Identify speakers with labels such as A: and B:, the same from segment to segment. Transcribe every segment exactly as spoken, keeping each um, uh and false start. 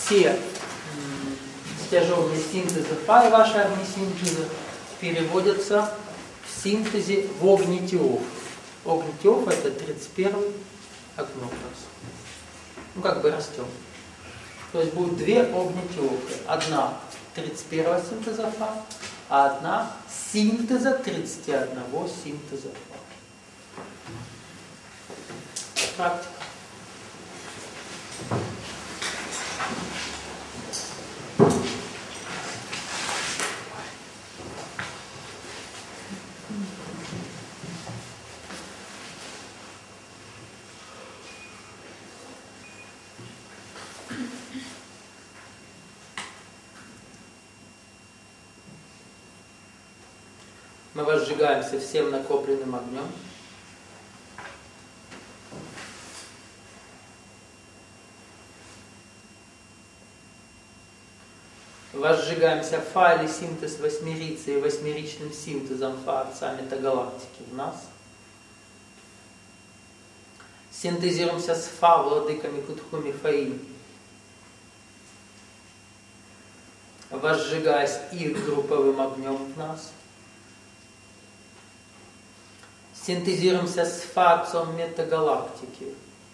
A: все стяженные синтезы Фа и ваши огнесинтезы переводятся в синтезе в огнитиоф. Огнитиоф это тридцать первый окно у нас. Ну как бы растем. То есть будет две огнитиофы. Одна тридцать первого синтеза Фа, а одна синтеза тридцати одного синтеза Фа. Практика. Мы возжигаемся всем накопленным огнем. Возжигаемся Фа или синтез восьмерицы и восьмеричным синтезом Фа отца метагалактики в нас. Синтезируемся с Фа владыками Кутхуми Фаим, возжигаясь их групповым огнем в нас. Синтезируемся с Фа отцом метагалактики,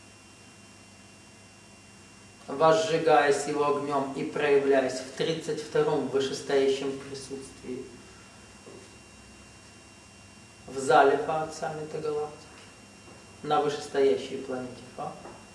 A: возжигаясь его огнем и проявляясь в тридцать втором вышестоящем присутствии в зале Фа отца метагалактики, на вышестоящей планете Фа.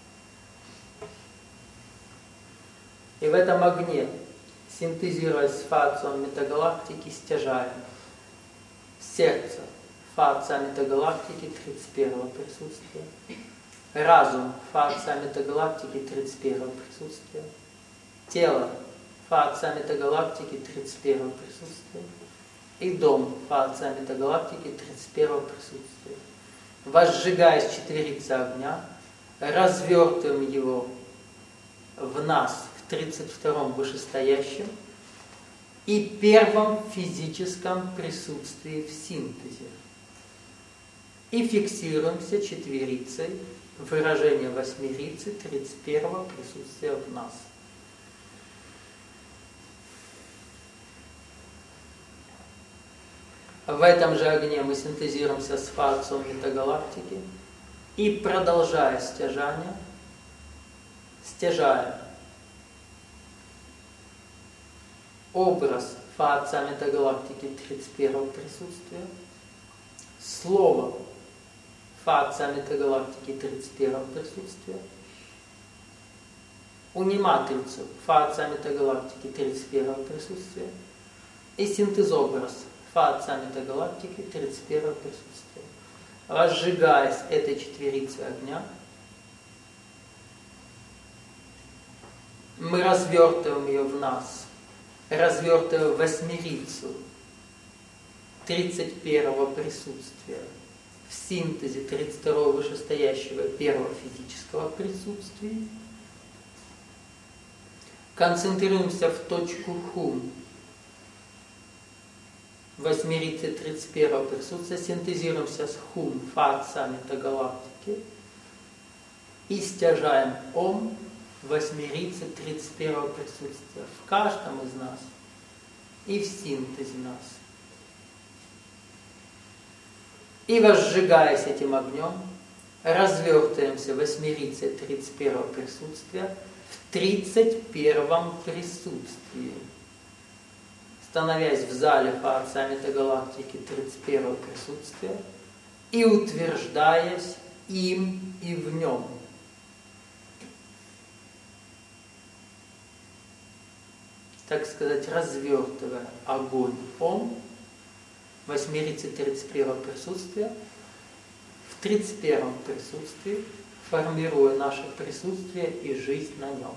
A: И в этом огне, синтезируясь с Фа отцом метагалактики, стяжаем сердце Фа отца метагалактики тридцать первого присутствия, разум Фа отца метагалактики тридцать первого присутствия, тело Фа отца метагалактики тридцать первого присутствия и дом Фа отца метагалактики тридцать первого присутствия. Возжигаясь четверица огня, развертываем его в нас в тридцать втором вышестоящем и первом физическом присутствии в синтезе. И фиксируемся четверицей, выражение восьмерицы тридцать первого присутствия в нас. В этом же огне мы синтезируемся с Фа отцом метагалактики и, продолжая стяжание, стяжаем образ Фа отца метагалактики тридцать первого присутствия, слово Фа отца метагалактики тридцать первого присутствия, униматрицу Фа отца метагалактики тридцать первого присутствия и синтезобраз Фа отца метагалактики тридцать первого присутствия. Разжигаясь этой четверицей огня, мы развертываем ее в нас, развертываем восьмерицу тридцать первого присутствия в синтезе тридцать второго вышестоящего первого физического присутствия. Концентрируемся в точку Хум восьмерицы тридцать первого присутствия, синтезируемся с Хум Фа отца метагалактики и стяжаем Ом восьмерицы тридцать первого присутствия в каждом из нас и в синтезе нас. И, возжигаясь этим огнем, развертываемся восьмерицей тридцать первого присутствия в тридцать первом присутствии, становясь в зале Фа отца метагалактики тридцать первого присутствия и утверждаясь им и в нем. Так сказать, развертывая огонь Ом восьмерицы тридцать первого присутствия в тридцать первом присутствии, формируя наше присутствие и жизнь на нем.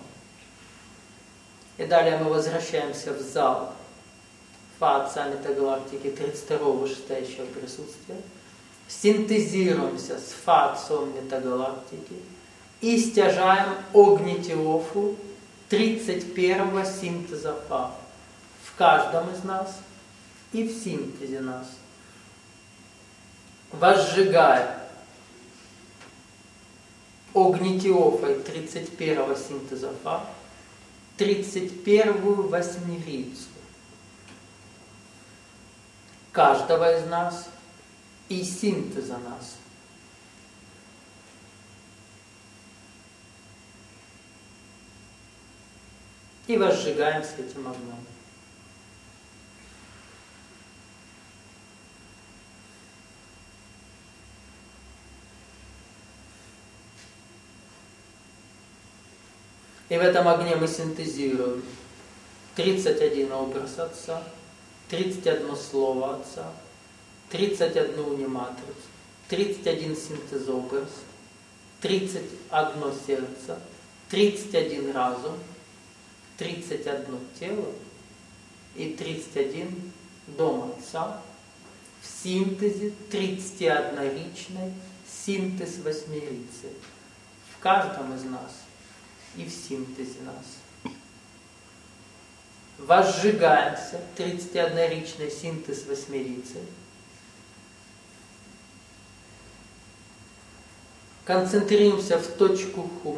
A: И далее мы возвращаемся в зал Фа отца метагалактики тридцать второго вышестоящего присутствия, синтезируемся с Фа отцом метагалактики и стяжаем огнитиофу тридцать первого синтеза Фа в каждом из нас и в синтезе нас, возжигая огнитиофой тридцать первого синтеза Фа тридцать первую восьмерицу каждого из нас и синтеза нас. И возжигаемся этим огнем. И в этом огне мы синтезируем тридцать один образ Отца, тридцать одно слово Отца, тридцать одну униматрицу, тридцать один синтезобраз, тридцать одно сердце, тридцать один разум, тридцать одно тело и тридцать один дом Отца в синтезе тридцатиодноричной синтез восьмерицы в каждом из нас и в синтезе нас. Возжигаемся тридцатиодноричной синтез восьмерицы. Концентрируемся в точку хум.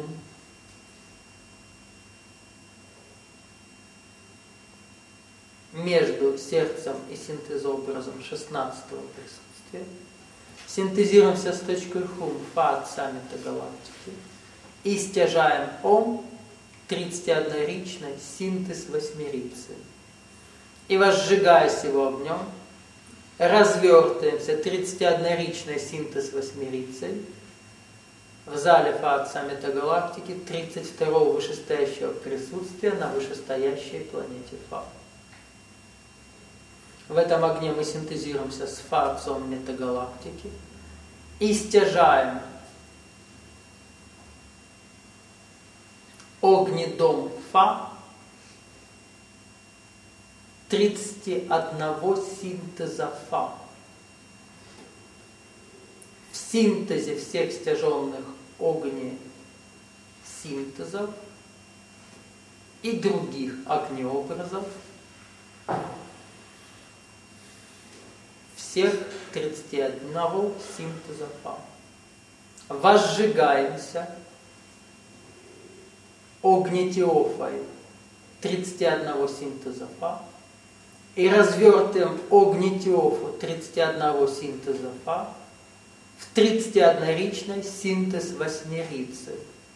A: Между сердцем и синтезообразом шестнадцатого присутствия. Синтезируемся с точкой хум фа от саммита галактики. И стяжаем ом тридцатиодноричной синтез восьмерицы. И возжигаясь его огнем, развертываемся тридцатиодноричной синтез восьмерицей в зале фа от саммита галактики тридцать второго вышестоящего присутствия на вышестоящей планете Фа. В этом огне мы синтезируемся с Фа отцом метагалактики и стяжаем огнедом Фа тридцать одного синтеза Фа. В синтезе всех стяженных огне синтезов и других огнеобразов всех тридцати одного синтеза Фа. Возжигаемся огнетиофой тридцати одного синтеза Фа и развертываем огнетиофу тридцати одного синтеза Фа в тридцатиодноричной синтез восьмерицы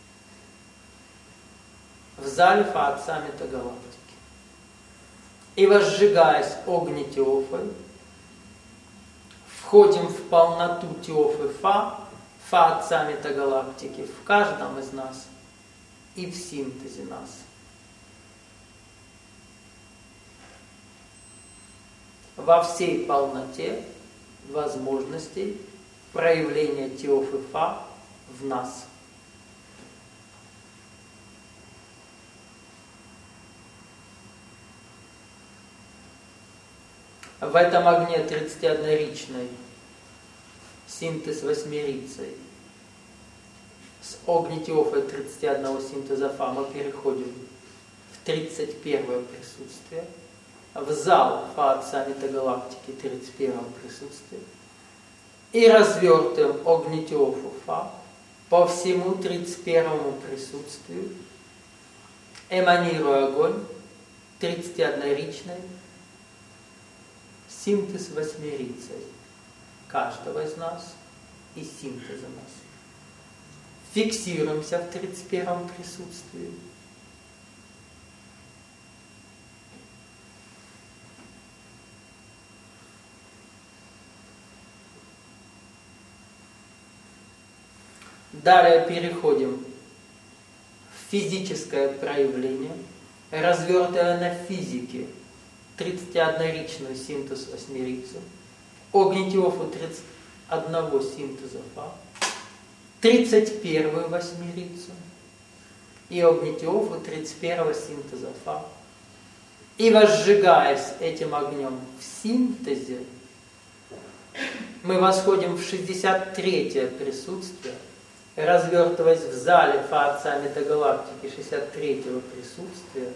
A: в зале Фа отца метагалактики. И возжигаясь огнетиофой, входим в полноту теофы Фа, Фа отца метагалактики в каждом из нас и в синтезе нас. Во всей полноте возможностей проявления теофы Фа в нас. В этом огне тридцатиодноричной синтез восьмерицей с огнетиофой тридцати одного синтеза Фа мы переходим в тридцать первое присутствие, в зал Фа отца метагалактики тридцать первого присутствия и развертываем огнетиофу Фа по всему тридцать первому присутствию, эманируя огонь тридцатиодноричной синтез восьмерицей каждого из нас и синтеза нас. Фиксируемся в тридцать первом присутствии. Далее переходим в физическое проявление, развертывая на физике тридцатиодноричную синтез восьмерицу, огнетиофу тридцать одного синтеза Фа, тридцать первую восьмерицу и огнетиофу тридцать первого синтеза Фа. И возжигаясь этим огнем в синтезе, мы восходим в шестьдесят третье присутствие, развертываясь в зале Фа отца метагалактики шестьдесят третьего присутствия,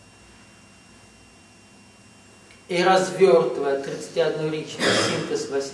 A: и развертывая тридцатиодноричный синтез восьми